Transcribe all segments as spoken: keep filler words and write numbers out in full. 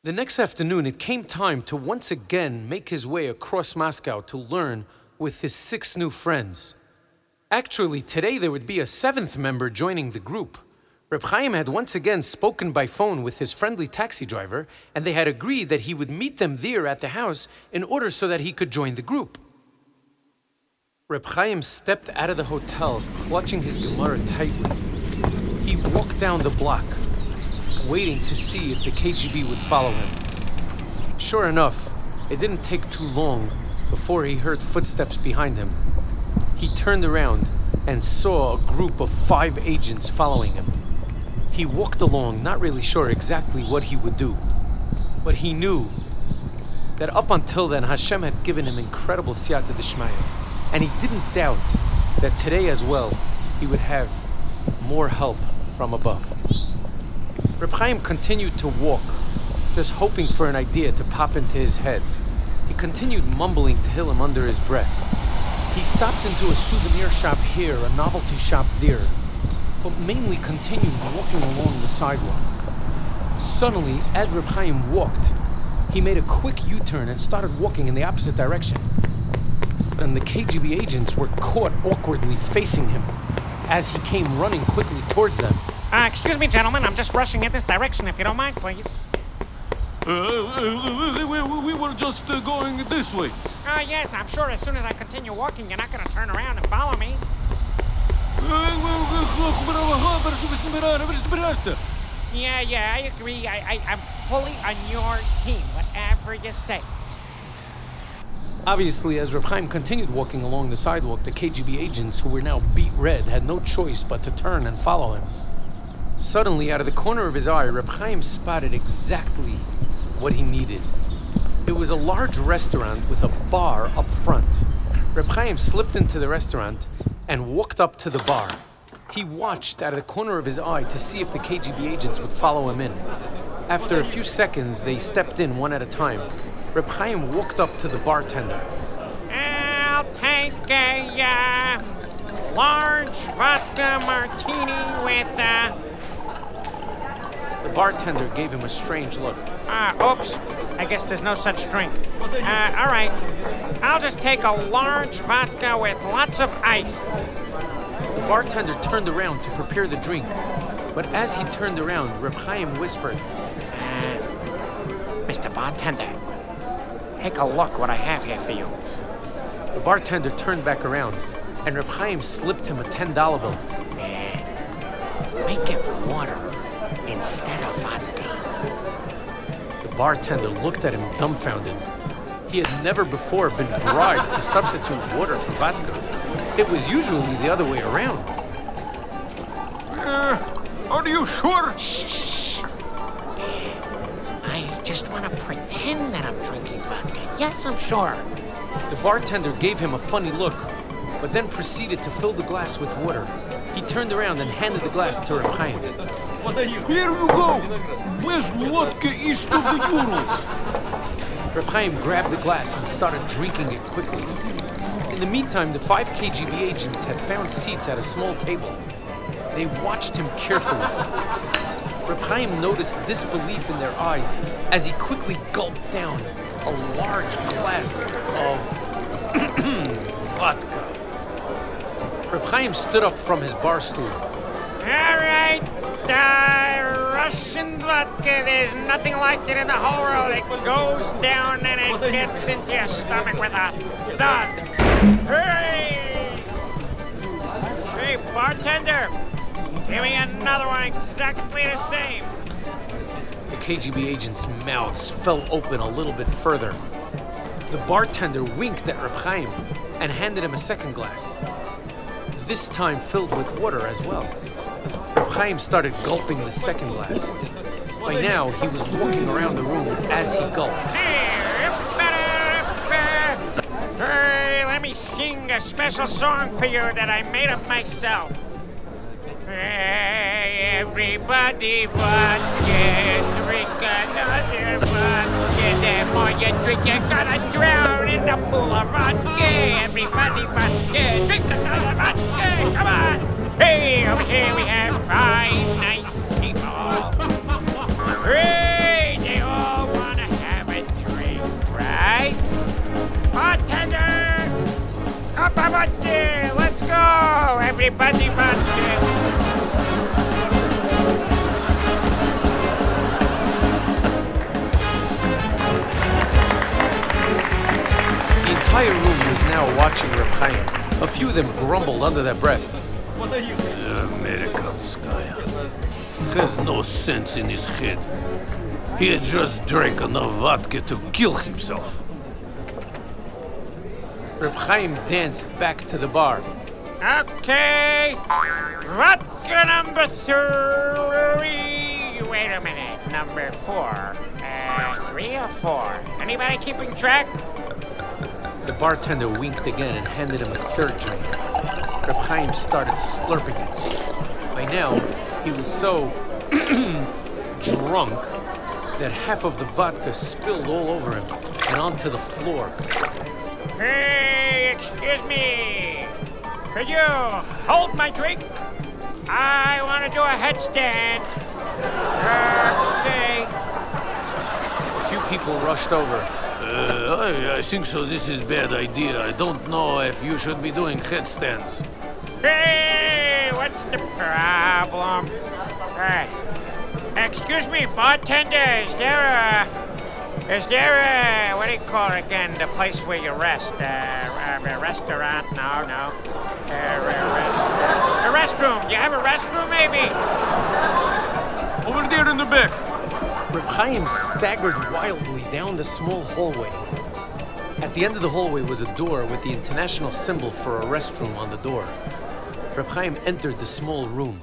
The next afternoon, it came time to once again make his way across Moscow to learn with his six new friends. Actually, today there would be a seventh member joining the group. Reb Chaim had once again spoken by phone with his friendly taxi driver, and they had agreed that he would meet them there at the house in order so that he could join the group. Reb Chaim stepped out of the hotel, clutching his Gemara tightly. He walked down the block, waiting to see if the K G B would follow him. Sure enough, it didn't take too long before he heard footsteps behind him. He turned around and saw a group of five agents following him. He walked along, not really sure exactly what he would do, but he knew that up until then Hashem had given him incredible siyata d'shmaya, and he didn't doubt that today as well he would have more help from above. Reb Chaim continued to walk, just hoping for an idea to pop into his head. He continued mumbling Tehillim under his breath. He stopped into a souvenir shop here, a novelty shop there, but mainly continued walking along the sidewalk. Suddenly, as Reb Chaim walked, he made a quick U-turn and started walking in the opposite direction. And the K G B agents were caught awkwardly facing him as he came running quickly towards them. Uh, excuse me, gentlemen, I'm just rushing in this direction, if you don't mind, please. Uh, uh, we, we were just uh, going this way. Uh, yes, I'm sure as soon as I continue walking, you're not going to turn around and follow me. Yeah, yeah, I agree. I, I, I'm fully on your team, whatever you say. Obviously, as Reb Chaim continued walking along the sidewalk, the K G B agents, who were now beet red, had no choice but to turn and follow him. Suddenly, out of the corner of his eye, Reb Chaim spotted exactly what he needed. It was a large restaurant with a bar up front. Reb Chaim slipped into the restaurant and walked up to the bar. He watched out of the corner of his eye to see if the K G B agents would follow him in. After a few seconds, they stepped in one at a time. Reb Chaim walked up to the bartender. I'll take a uh, large vodka martini with uh, The bartender gave him a strange look. Ah, uh, oops. I guess there's no such drink. Uh, all right. I'll just take a large vodka with lots of ice. The bartender turned around to prepare the drink, but as he turned around, Reb Chaim whispered, uh, Mister Bartender, take a look what I have here for you. The bartender turned back around, and Reb Chaim slipped him a ten dollar bill. Uh, make it water instead of vodka. The bartender looked at him dumbfounded. He had never before been bribed to substitute water for vodka. It was usually the other way around. Uh, are you sure? Shh, shh, shh. Uh, I just want to pretend that I'm drinking vodka. Yes, I'm sure. The bartender gave him a funny look, but then proceeded to fill the glass with water. He turned around and handed the glass to Reb Chaim. Here you go. Where's vodka east of the Urals? Reb Chaim grabbed the glass and started drinking it quickly. In the meantime, the five K G B agents had found seats at a small table. They watched him carefully. Reb Chaim noticed disbelief in their eyes as he quickly gulped down a large glass of vodka. Reb Chaim stood up from his bar stool. All right, uh, Russian vodka, there's nothing like it in the whole world. It goes down and it gets into your stomach with a thud. Hey! Hey, bartender, give me another one exactly the same. The K G B agents' mouths fell open a little bit further. The bartender winked at Reb Chaim and handed him a second glass, this time filled with water as well. Reb Chaim started gulping the second glass. By now, he was walking around the room as he gulped. Hey, let me sing a special song for you that I made up myself. Hey, everybody, vodka, drink another vodka. The more you drink, you're gonna drown in the pool of vodka. Everybody, vodka, drink another vodka. Come on. Hey, over here we have five nice people. Hey, they all want everybody vodka. The entire room was now watching Reb Chaim. A few of them grumbled under their breath. The American guy has no sense in his head. He had just drank enough vodka to kill himself. Reb Chaim danced back to the bar. Okay, vodka number three. Wait a minute, number four. Uh, three or four? Anybody keeping track? The bartender winked again and handed him a third drink. Reb Chaim started slurping it. By now, he was so drunk that half of the vodka spilled all over him and onto the floor. Hey, excuse me. Could you hold my drink? I want to do a headstand. Okay. A few people rushed over. Uh, I, I think so. This is bad idea. I don't know if you should be doing headstands. Hey, what's the problem? Hey, excuse me, bartender. Is there a, is there a, what do you call it again? The place where you rest? Uh, a, a restaurant? No, no. Uh, a, a restroom. Do you have a restroom, maybe? Over there in the back. Reb Chaim staggered wildly down the small hallway. At the end of the hallway was a door with the international symbol for a restroom on the door. Reb Chaim entered the small room.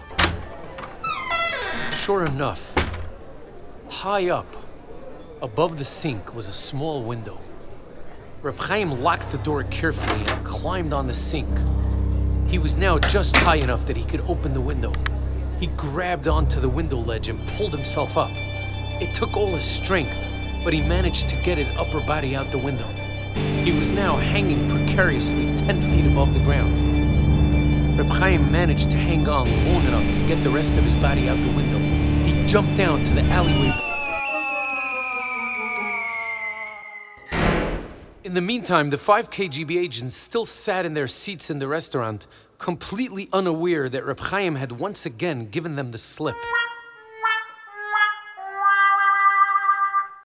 Sure enough, high up, above the sink, was a small window. Reb Chaim locked the door carefully and climbed on the sink. He was now just high enough that he could open the window. He grabbed onto the window ledge and pulled himself up. It took all his strength, but he managed to get his upper body out the window. He was now hanging precariously ten feet above the ground. Reb Chaim managed to hang on long enough to get the rest of his body out the window. He jumped down to the alleyway. In the meantime, the five K G B agents still sat in their seats in the restaurant, completely unaware that Reb Chaim had once again given them the slip.